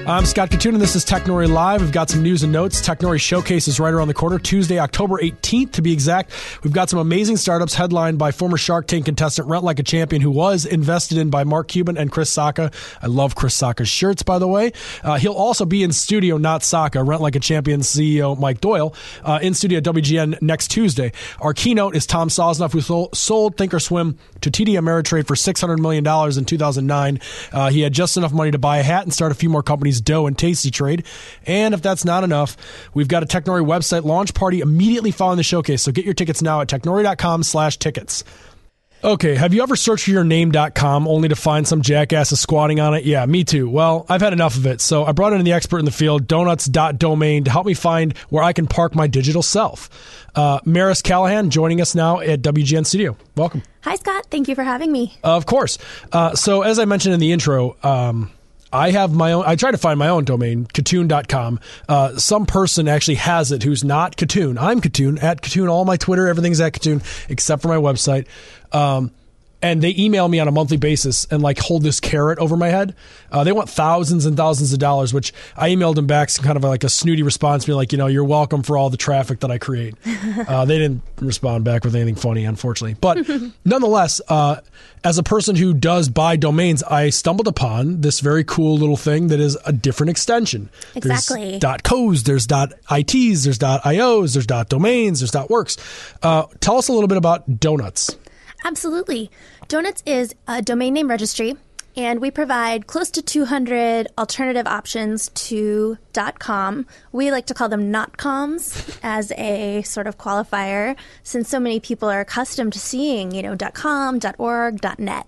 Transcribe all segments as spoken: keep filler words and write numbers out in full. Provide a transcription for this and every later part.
I'm Scott Katun, and this is Technori Live. We've got some news and notes. Technori Showcase is right around the corner, Tuesday, October eighteenth, to be exact. We've got some amazing startups headlined by former Shark Tank contestant Rent Like a Champion, who was invested in by Mark Cuban and Chris Sacca. I love Chris Sacca's shirts, by the way. Uh, he'll also be in studio, not Sacca, Rent Like a Champion C E O Mike Doyle, uh, in studio at W G N next Tuesday. Our keynote is Tom Sosnoff, who sold, sold Thinkorswim to T D Ameritrade for six hundred million dollars in two thousand nine. Uh, he had just enough money to buy a hat and start a few more companies, Doe and Tasty Trade. And if that's not enough, we've got a Technori website launch party immediately following the showcase. So get your tickets now at technori.com slash tickets. Okay, have you ever searched for your name dot com only to find some jackasses squatting on it? Yeah, me too. Well, I've had enough of it, so I brought in the expert in the field, donuts dot domain, to help me find where I can park my digital self. Uh, Maris Callahan joining us now at W G N Studio. Welcome. Hi, Scott. Thank you for having me. Uh, of course. Uh, so as I mentioned in the intro, um, I have my own, I try to find my own domain, Katun dot com. Uh, some person actually has it who's not Katun. I'm Katun, at Katun, all my Twitter, everything's at Katun, except for my website. Um, and they email me on a monthly basis and like hold this carrot over my head. Uh, they want thousands and thousands of dollars, which I emailed them back, some kind of like a snooty response, being like, you know, you're welcome for all the traffic that I create. Uh, they didn't respond back with anything funny, unfortunately. But nonetheless, uh, as a person who does buy domains, I stumbled upon this very cool little thing that is a different extension. Exactly. There's .cos, there's .its, there's .ios, there's .domains, there's .works. Uh, tell us a little bit about Donuts. Absolutely. Donuts is a domain name registry, and we provide close to two hundred alternative options to .com. We like to call them .coms as a sort of qualifier, since so many people are accustomed to seeing, you know, .com, .org, .net.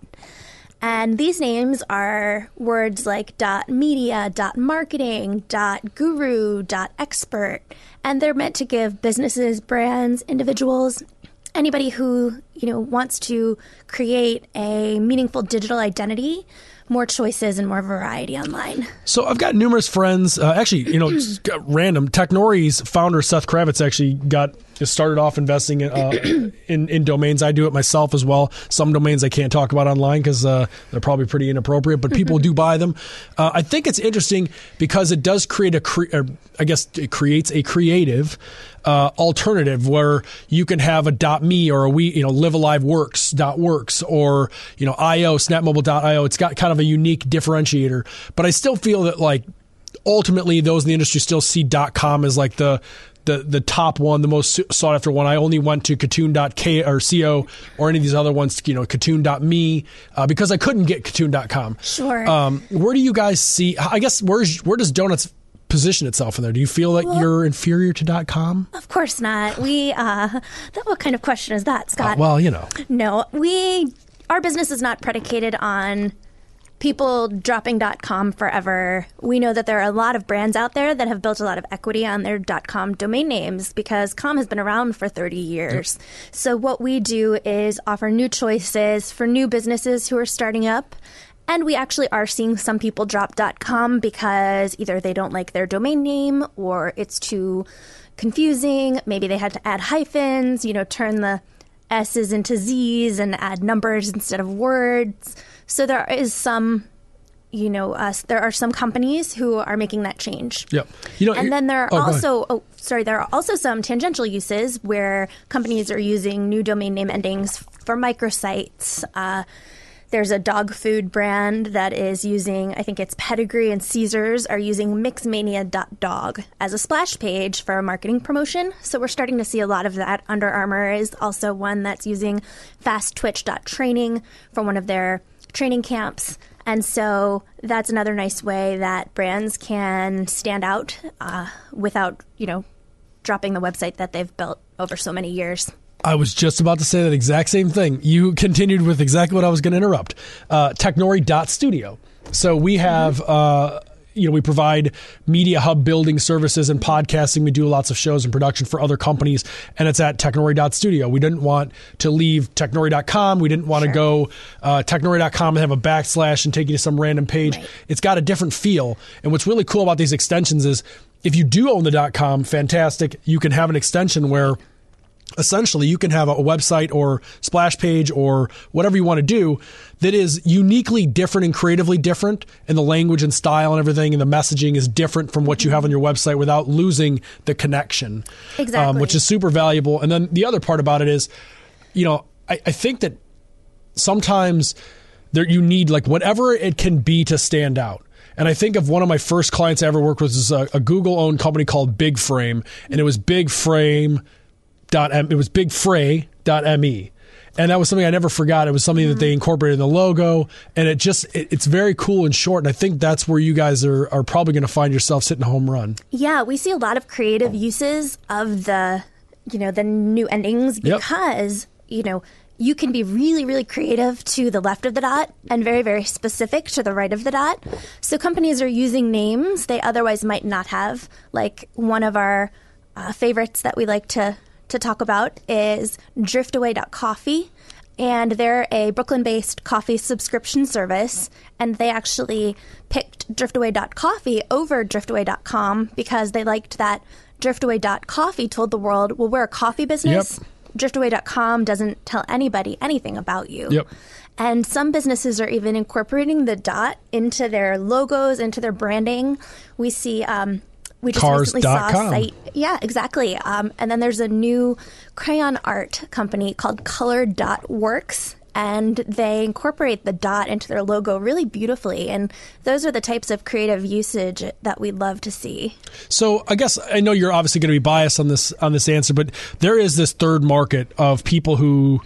And these names are words like .media, .marketing, .guru, .expert, and they're meant to give businesses, brands, individuals, anybody who, you know, wants to create a meaningful digital identity, more choices and more variety online. So I've got numerous friends, uh, actually, you know, just random. Technori's founder, Seth Kravitz, actually got started off investing in, uh, in in domains. I do it myself as well. Some domains I can't talk about online because uh, they're probably pretty inappropriate, but people do buy them. Uh, I think it's interesting because it does create a, cre- or I guess it creates a creative uh, alternative where you can have a .me or a we, you know, Live Alive Works .works or, you know, I O, snapmobile dot i o. It's got kind of a unique differentiator, but I still feel that like ultimately those in the industry still see .com as like the the the top one, the most sought after one. I only went to Katun dot k or co or any of these other ones, you know, Katun dot me, uh, because I couldn't get Katun dot com. Sure. Um, where do you guys see? I guess where's where does Donuts position itself in there? Do you feel like well, you're inferior to .com? Of course not. We uh, that what kind of question is that, Scott? Uh, well, you know, no, we our business is not predicated on people dropping .com forever. We know that there are a lot of brands out there that have built a lot of equity on their .com domain names because .com has been around for thirty years. Yep. So what we do is offer new choices for new businesses who are starting up. And we actually are seeing some people drop .com because either they don't like their domain name or it's too confusing. Maybe they had to add hyphens, you know, turn the S's into Z's and add numbers instead of words. So there is some, you know, uh, there are some companies who are making that change. Yep. You know, and then there are oh, also, oh, sorry, there are also some tangential uses where companies are using new domain name endings for microsites. Uh, there's a dog food brand that is using, I think it's Pedigree and Caesars are using mixmania dot dog as a splash page for a marketing promotion. So we're starting to see a lot of that. Under Armour is also one that's using fasttwitch dot training for one of their training camps. And so that's another nice way that brands can stand out uh, without, you know, dropping the website that they've built over so many years. I was just about to say that exact same thing. You continued with exactly what I was going to interrupt. Uh, Technori dot studio. So we have... Mm-hmm. Uh, You know, we provide media hub building services and podcasting. We do lots of shows and production for other companies, and it's at technori dot studio. We didn't want to leave technori dot com. We didn't want sure. to go uh, technori dot com and have a backslash and take you to some random page. Right. It's got a different feel. And what's really cool about these extensions is if you do own the .com, fantastic. You can have an extension where essentially you can have a website or splash page or whatever you want to do that is uniquely different and creatively different, and the language and style and everything and the messaging is different from what you have on your website without losing the connection. Exactly. Um, which is super valuable. And then the other part about it is, you know, I, I think that sometimes there you need like whatever it can be to stand out. And I think of one of my first clients I ever worked with was a, a Google-owned company called Big Frame, and it was Big Frame. Dot M, it was big fray dot me, and that was something I never forgot. It was something mm-hmm. that they incorporated in the logo, and it just it, it's very cool and short, and I think that's where you guys are, are probably going to find yourself hitting a home run. Yeah, we see a lot of creative uses of the, you know, the new endings because, yep. you know, you can be really, really creative to the left of the dot and very, very specific to the right of the dot. So companies are using names they otherwise might not have. Like one of our uh, favorites that we like to to talk about is driftaway dot coffee, and they're a Brooklyn-based coffee subscription service, and they actually picked driftaway dot coffee over driftaway dot com because they liked that driftaway dot coffee told the world, well, we're a coffee business. Yep. driftaway dot com doesn't tell anybody anything about you. Yep. And some businesses are even incorporating the dot into their logos, into their branding. We see... Um, We just Cars. recently saw a com. site. Yeah, exactly. Um, and then there's a new crayon art company called Color dot Works, and they incorporate the dot into their logo really beautifully. And those are the types of creative usage that we'd love to see. So I guess I know you're obviously going to be biased on this on this answer, but there is this third market of people who,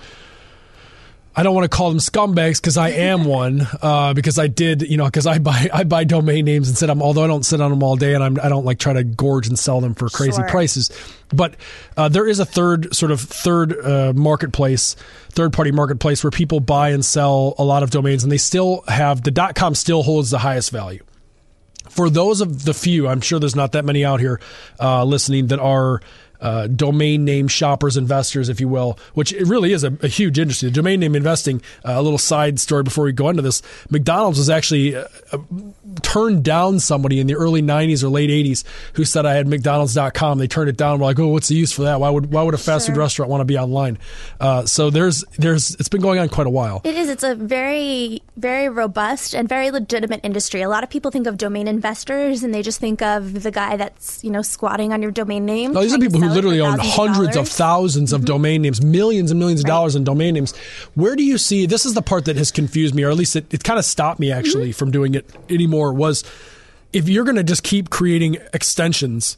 I don't want to call them scumbags because I am one, uh, because I did, you know, because I buy I buy domain names and sit them, although I don't sit on them all day, and I'm, I don't like try to gorge and sell them for crazy Sure. prices. But uh, there is a third sort of third uh, marketplace, third party marketplace where people buy and sell a lot of domains, and they still have the .com still holds the highest value. For those of the few, I'm sure there's not that many out here uh, listening that are Uh, domain name shoppers, investors, if you will, which it really is a, a huge industry. The domain name investing, uh, a little side story before we go into this, McDonald's was actually uh, uh, turned down somebody in the early nineties or late eighties who said I had McDonald's dot com. They turned it down. We're like, oh, what's the use for that? Why would why would a fast Sure. food restaurant want to be online? Uh, so there's there's it's been going on quite a while. It is. It's a very, very robust and very legitimate industry. A lot of people think of domain investors and they just think of the guy that's, you know, squatting on your domain name. No, these are people who literally own hundreds of, of thousands of mm-hmm. domain names, millions and millions of right. dollars in domain names. Where do you see, this is the part that has confused me, or at least it, it kind of stopped me actually mm-hmm. from doing it anymore, was if you're going to just keep creating extensions,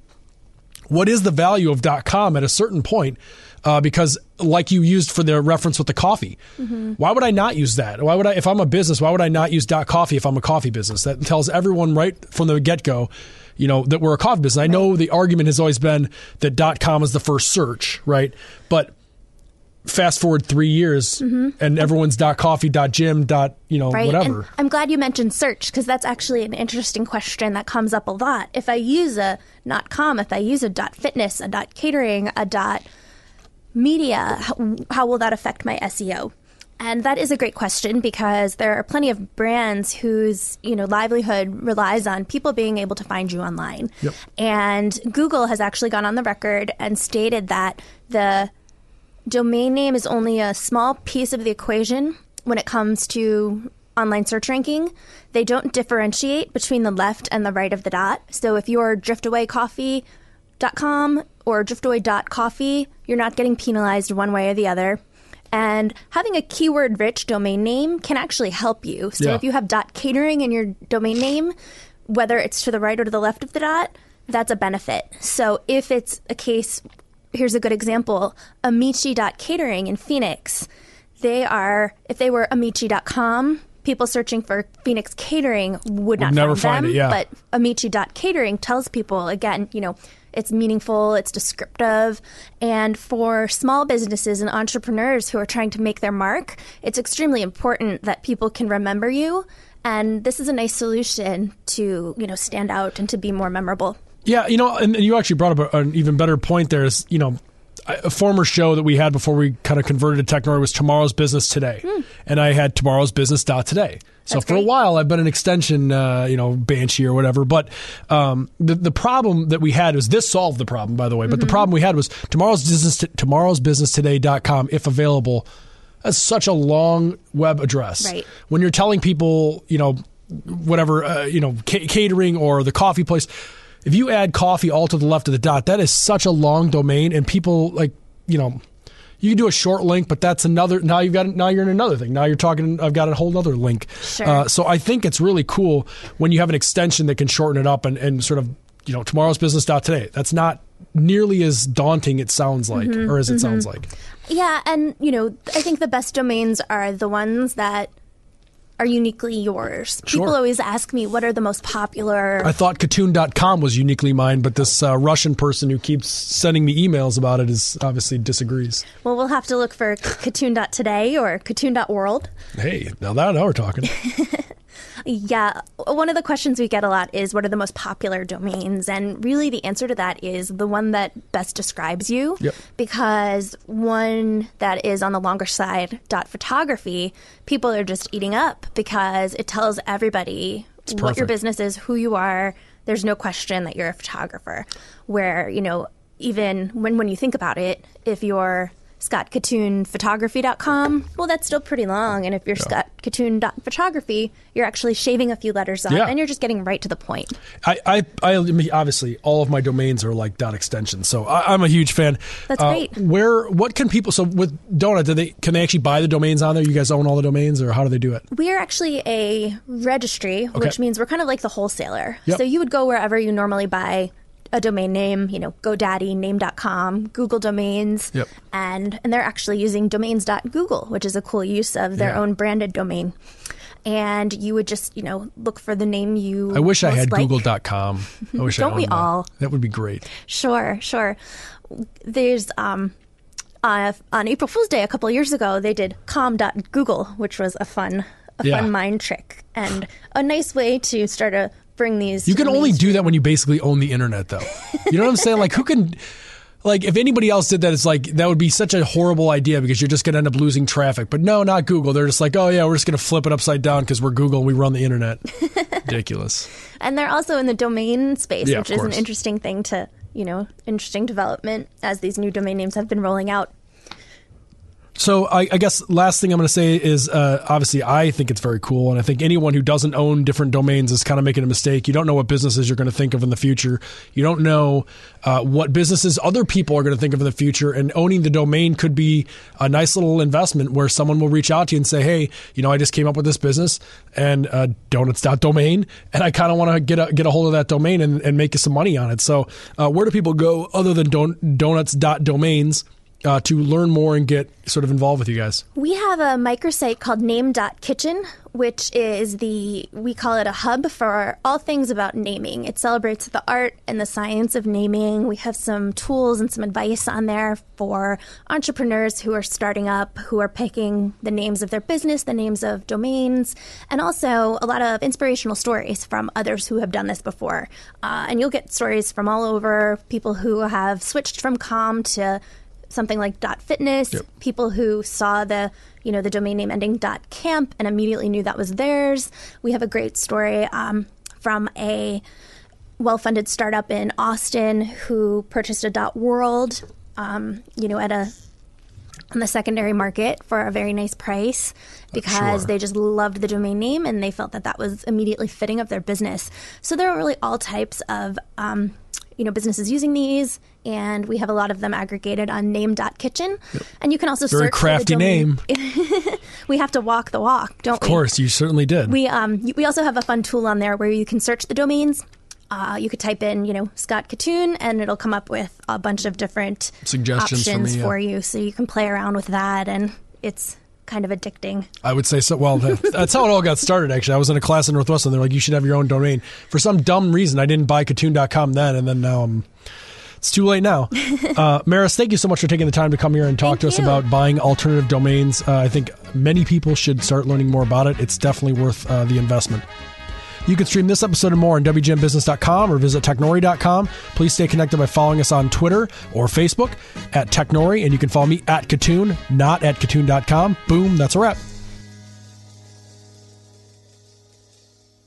what is the value of .com at a certain point? Uh, because like you used for the reference with the coffee, mm-hmm. why would I not use that? Why would I, if I'm a business, why would I not use .coffee if I'm a coffee business? That tells everyone right from the get-go, you know, that we're a coffee business. I know the argument has always been that .com is the first search, right? But fast forward three years mm-hmm. and everyone's .coffee, .gym, you know, right. whatever. And I'm glad you mentioned search because that's actually an interesting question that comes up a lot. If I use a .com, if I use a .fitness, a .catering, a .media, how, how will that affect my S E O? And that is a great question because there are plenty of brands whose, you know, livelihood relies on people being able to find you online. Yep. And Google has actually gone on the record and stated that the domain name is only a small piece of the equation when it comes to online search ranking. They don't differentiate between the left and the right of the dot. So if you're driftaway coffee dot com or driftaway dot coffee, you're not getting penalized one way or the other. And having a keyword-rich domain name can actually help you. So yeah. if you have .catering in your domain name, whether it's to the right or to the left of the dot, that's a benefit. So if it's a case, here's a good example, Amici.catering in Phoenix, they are, if they were Amici dot com, people searching for Phoenix catering would not would never find, find them. It, yeah. But Amici.catering tells people, again, you know, it's meaningful, it's descriptive, and for small businesses and entrepreneurs who are trying to make their mark, it's extremely important that people can remember you, and this is a nice solution to, you know, stand out and to be more memorable. Yeah, you know, and you actually brought up an even better point there is, you know, a former show that we had before we kind of converted to Technori was Tomorrow's Business Today. Hmm. And I had tomorrow's business dot today. So That's for great. a while, I've been an extension, uh, you know, Banshee or whatever. But um, the the problem that we had was this solved the problem, by the way. But mm-hmm. the problem we had was tomorrow's business t- tomorrow's business today dot com, if available. That's such a long web address. Right. When you're telling people, you know, whatever, uh, you know, ca- catering or the coffee place, if you add coffee all to the left of the dot, that is such a long domain, and people like, you know. You can do a short link, but that's another. Now you've got. Now you're in another thing. Now you're talking. I've got a whole other link. Sure. Uh, so I think it's really cool when you have an extension that can shorten it up and, and sort of, you know, tomorrow's business dot today. That's not nearly as daunting it sounds like, mm-hmm, or as it mm-hmm. sounds like. Yeah, and you know, I think the best domains are the ones that are uniquely yours. People Sure. always ask me, what are the most popular... I thought Katoon dot com was uniquely mine, but this uh, Russian person who keeps sending me emails about it is obviously disagrees. Well, we'll have to look for Katoon dot today or Katoon dot world. Hey, now that now we're talking. Yeah. One of the questions we get a lot is, what are the most popular domains? And really the answer to that is the one that best describes you. Yep. Because one that is on the longer side, dot photography, people are just eating up because it tells everybody what your business is, who you are. There's no question that you're a photographer. Where, you know, even when, when you think about it, if you're Scott Katoon Photography dot com, well, that's still pretty long. And if you're yeah. Scott Katoon dot photography, you're actually shaving a few letters off, yeah. and you're just getting right to the point. I, I, I obviously, all of my domains are like dot extensions, so I, I'm a huge fan. That's uh, great. Where, what can people? So with Donut, do they can they actually buy the domains on there? You guys own all the domains, or how do they do it? We are actually a registry, okay. which means we're kind of like the wholesaler. Yep. So you would go wherever you normally buy a domain name, you know, GoDaddy, name dot com, Google Domains, yep. and and they're actually using domains dot google, which is a cool use of their yeah. own branded domain. And you would just, you know, look for the name you I wish I had like. Google dot com. I wish Don't I we that. all? That would be great. Sure, sure. There's um uh, on April Fool's Day a couple of years ago, they did com dot google, which was a fun a yeah. fun mind trick and a nice way to start a bring these. You can only do that when you basically own the internet, though. You know what I'm saying? Like, who can, like, if anybody else did that, it's like, that would be such a horrible idea because you're just going to end up losing traffic. But no, not Google. They're just like, oh, yeah, we're just going to flip it upside down because we're Google and we run the internet. Ridiculous. And they're also in the domain space, yeah, which is an interesting thing to, you know, interesting development as these new domain names have been rolling out. So I, I guess last thing I'm going to say is uh, obviously I think it's very cool, and I think anyone who doesn't own different domains is kind of making a mistake. You don't know what businesses you're going to think of in the future. You don't know uh, what businesses other people are going to think of in the future, and owning the domain could be a nice little investment where someone will reach out to you and say, hey, you know, I just came up with this business and uh, donuts dot domain, and I kind of want to get a, get a hold of that domain and, and make some money on it. So uh, where do people go other than don- donuts dot domains? Uh, to learn more and get sort of involved with you guys? We have a microsite called name dot kitchen, which is the, we call it a hub for all things about naming. It celebrates the art and the science of naming. We have some tools and some advice on there for entrepreneurs who are starting up, who are picking the names of their business, the names of domains, and also a lot of inspirational stories from others who have done this before. Uh, and you'll get stories from all over, people who have switched from com to something like .fitness, yep. people who saw the, you know, the domain name ending .camp and immediately knew that was theirs. We have a great story um, from a well-funded startup in Austin who purchased a .world, um, you know, at a on the secondary market for a very nice price because sure. they just loved the domain name and they felt that that was immediately fitting of their business. So there are really all types of um, you know, businesses using these, and we have a lot of them aggregated on name dot kitchen. Yep. And you can also Very search crafty for the name. We have to walk the walk, don't we? Of course, we? you certainly did. We um we also have a fun tool on there where you can search the domains. Uh, you could type in, you know, Scott Katoon, and it'll come up with a bunch of different suggestions options for, me, yeah. for you. So you can play around with that, and it's kind of addicting. I would say so. Well, that, that's how it all got started, actually. I was in a class in Northwestern. They're like, you should have your own domain. For some dumb reason, I didn't buy Katoon dot com then, and then now I'm... It's too late now. Uh, Maris, thank you so much for taking the time to come here and talk thank to us you. about buying alternative domains. Uh, I think many people should start learning more about it. It's definitely worth uh, the investment. You can stream this episode and more on W G N business dot com or visit technori dot com. Please stay connected by following us on Twitter or Facebook at Technori, and you can follow me at Katoon, not at Katoon dot com. Boom, that's a wrap.